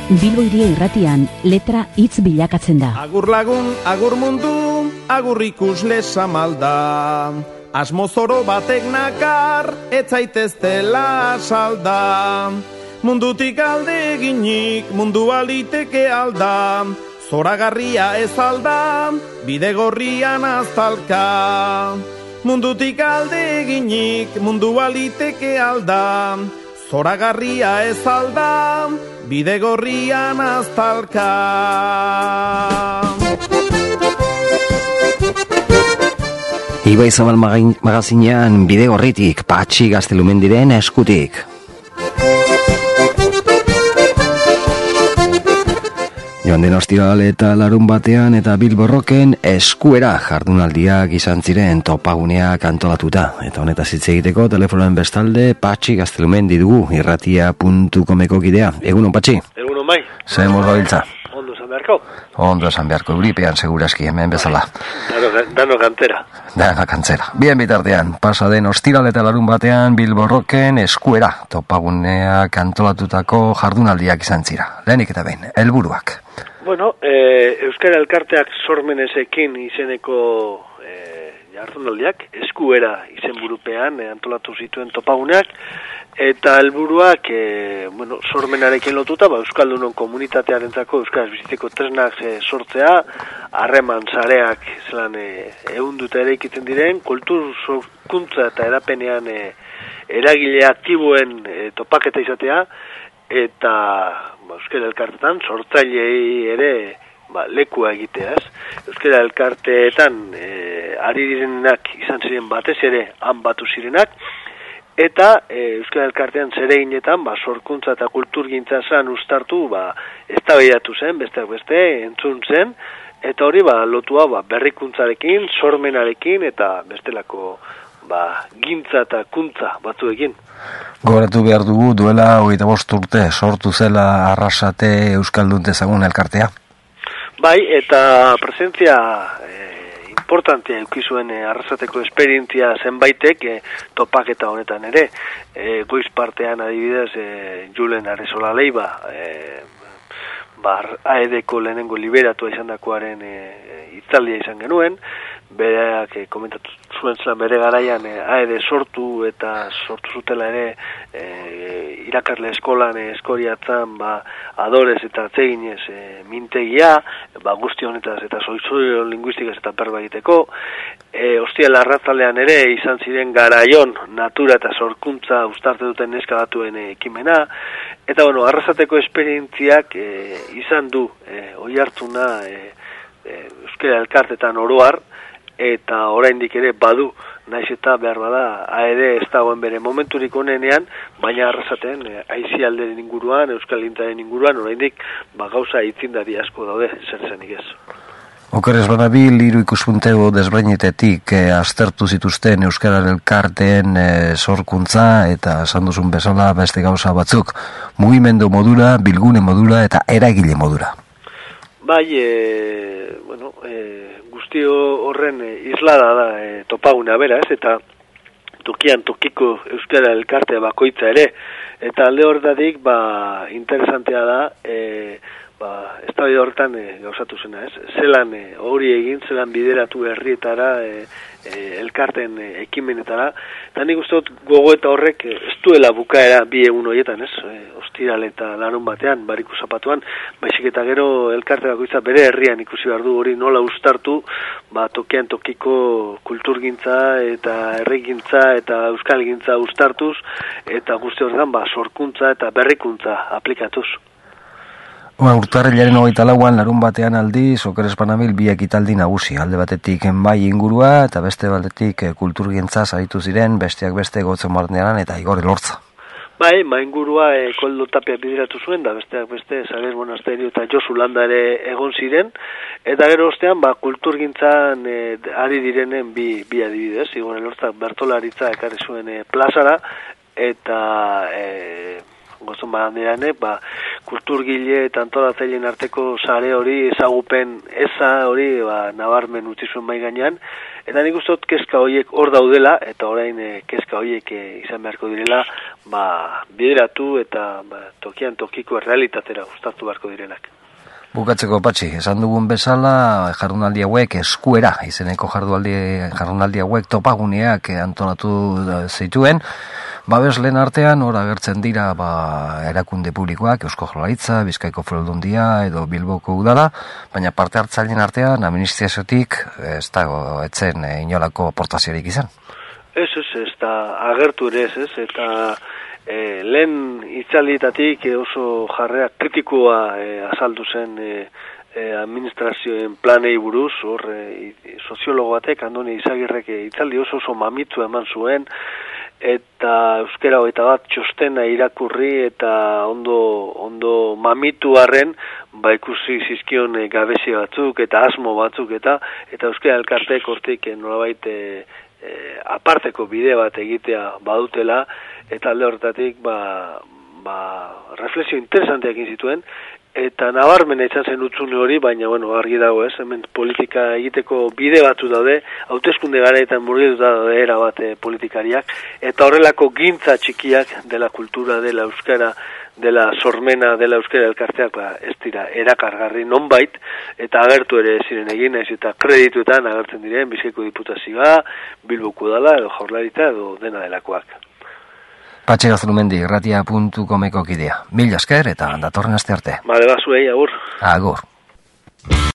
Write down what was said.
Bilbo Hiria Irratian letra hitz bilakatzen da. Agur lagun, agur mundu, agur ikusle samalda. Asmo zoro batek nakar, ez zaiteztela salda. Mundutik alde eginik, mundua liteke alda. Zoragarria ez alda, bide gorrian aztalka. Mundutik alde eginik, mundua liteke alda. Zoragarria ez alda, bide gorrian aztalka. Ibai Zabal magazinean bide gorritik, Patxi Gaztelumendiren eskutik. Joan den ostiral eta larun batean eta Bilbo Rocken eskuera jardunaldiak izan ziren topaguneak antolatuta. Eta honetaz hitz egiteko telefonoen bestalde Patxi Gaztelumendi dugu, irratia.comeko kidea. Egunon, Patxi? Egunon, bai. Zer moz gabiltza? Ondo esan beharko? Ondo esan beharko, euripean seguraski, hemen bezala. Dano kantzera. Dano kantzera. Bien bitartean, pasa den ostiral eta larun batean Bilbo Rocken eskuera topaguneak antolatutako jardunaldiak izan zira. Lehenik eta behin, helburuak. Bueno, Euskara Elkarteak sormenezekin izeneko jardunaldiak eskuera izenburupean antolatu zituen topaguneak, eta helburuak sormenarekin lotuta, Euskaldunon komunitatearentzako euskaraz bizitzeko tresnak sortzea, harreman sareak zelan ehunduta eraikitzen diren, kultur sorkuntza eta erapenean eragile aktiboen topaketa izatea, eta Euskara Elkartetan sortzailei ere lekua egitea, Euskara Elkarteetan ari direnak izan ziren batez ere han batu zirenak, eta Euskara Elkartean zereginetan sorkuntza eta kulturgintza zan ustartu eztabaidatu zen, besteak beste entzun zen, eta hori lotua berrikuntzarekin, sormenarekin eta bestelako gintza eta kuntza batzuekin. Gogoratu behar dugu duela 25 urte sortu zela Arrasate Euskaldun dezagun elkartea. Bai, eta presentzia importantea eukizuen Arrasateko esperientzia zenbaitek topaketa honetan ere. Goiz partean adibidez Julen Arezola Leiba, AED-ko lehenengo liberatua izan dakoaren hitzaldia izan genuen, bereak komentatu zuen zelan bere garaian AED sortu eta sortu zutela ere irakasle eskolan eskoriatzan adorez eta atzeginez mintegia, guzti honetaz eta soizio linguistikaz eta berba egiteko. Ostiral arratzalean ere izan ziren garaion natura eta sorkuntza uztarte duten neska batuen ekimena, eta Arrasateko esperientziak izan du oihartzuna Euskara Elkartetan oroar, eta oraindik ere badu, naiz eta behar bada AED ez dagoen bere momenturik onenean, baina Arrasaten aisialderen inguruan, Euskal Gintzaren inguruan, oraindik gauza aitzindari asko daude, zer zenik ez. Okerrez banabil, hiru ikuspuntego desbainetetik aztertu zituzten Euskara Elkarteen sorkuntza eta esan duzun bezala beste gauza batzuk, mugimendu modura, bilgune modura eta eragile modura. Bai, guztio horren islada da topaguna bera, eta tokian tokiko Euskara Elkartea bakoitza ere, eta alde horretatik interesantea da eztabaida horretan gauzatu zena, zelan hori egin, zelan bideratu herrietara, elkarten ekimenetara, eta nik uste dut gogoeta horrek ez duela bukaera bi egun horietan, ostiral eta larun batean, bariku zapatuan, baizik eta gero elkarte bakoitza bere herrian ikusi behar du hori nola ustartu, tokian tokiko kulturgintza eta herrigintza eta euskalgintza ustartuz, eta guzti horretan sorkuntza eta berrikuntza aplikatuz. Urtarrilaren 24an larun batean aldiz, Oker Espanabil bi ekitaldi nagusi, alde batetik bai ingurua eta beste batetik kulturgintza saritu ziren, besteak beste Gotzen Barnean eta Igor Elortza. Bai, ingurua Koldo Tapia bideratu zuen, da besteak beste Saler Monasterio eta Josu Landa ere egon ziren, eta gero ostean kulturgintzan ari direnen bi adibidez, Igor Elortza bertolaritza ekarri zuen plazara, eta Gotzen Barnean kulturgile eta antolatzaileen arteko sare hori, ezagupen eza hori, nabarmen utzi zuen mai gainean, eta nik uste dut kezka horiek hor daudela, eta orain kezka horiek izan beharko direla, bideratu eta tokian tokiko errealitatera uztartu beharko direnak. Bukatzeko, Patxi, esan dugun bezala, jardunaldi hauek eskuera, izeneko jardunaldi hauek topaguneak antolatu zituen, babesleen artean, hor agertzen dira erakunde publikoak, Eusko Jaurlaritza, Bizkaiko Foru Aldundia edo Bilboko Udala, baina parte hartzaileen artean, administraziotik ez dago etzen inolako aportaziorik izan. Ez da agertu ere ez, eta lehen hitzaldietatik oso jarrera kritikoa azaldu zen administrazioen planei buruz, hor soziologo batek, Andoni Izagirrek hitzaldi oso mamitu eman zuen, eta euskera 21 txostena irakurri eta ondo mamitu arren, ikusi zizkion gabezia batzuk eta asmo batzuk eta euskera elkartek hortik nolabait aparteko bide bat egitea badutela, eta alde horretatik reflexio interesanteak egin zituen, eta nabarmen izan zen utzune hori, baina argi dago ez, hemen politika egiteko bide batzu daude, hauteskunde garaetan murgildu daude erabat politikariak, eta horrelako gintza txikiak dela kultura, dela euskara, dela sormena, dela euskara elkarteak ez dira erakargarri nonbait, eta agertu ere ziren egin naiz, eta kredituetan agertzen diren Bizkaiko Diputazioa, Bilboko Udala edo Jaurlaritza edo dena delakoak. Patxi Gaztelumendi, irratia.comeko kidea. Mila esker eta datorren aste arte. Bale, zuei, agur. Agur.